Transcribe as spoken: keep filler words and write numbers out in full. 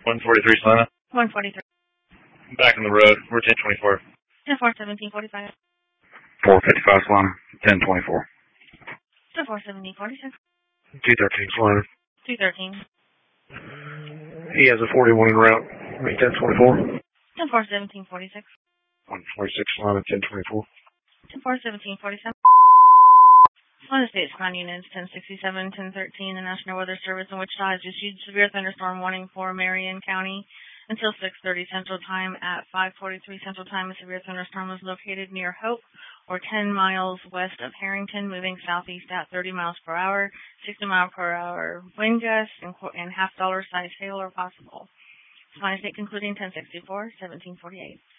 one forty-three Salina. one forty-three. Back on the road. We're ten twenty-four. ten four, seventeen forty-five. four fifty-five Salina. ten twenty-four. ten four, seventeen forty-six. two thirteen Salina. two thirteen. He has a forty-one en route. ten twenty-four. ten four, seventeen forty-six. one forty-six Salina. ten twenty-four. ten four, seventeen forty-seven. Salina State's ground units ten sixty-seven, ten thirteen. The National Weather Service in Wichita has issued severe thunderstorm warning for Marion County until six thirty Central Time. At five forty-three Central Time, a severe thunderstorm was located near Hope, or ten miles west of Harrington, moving southeast at thirty miles per hour. sixty mile per hour wind gusts and, and half dollar size hail are possible. Salina State concluding ten sixty-four, seventeen forty-eight.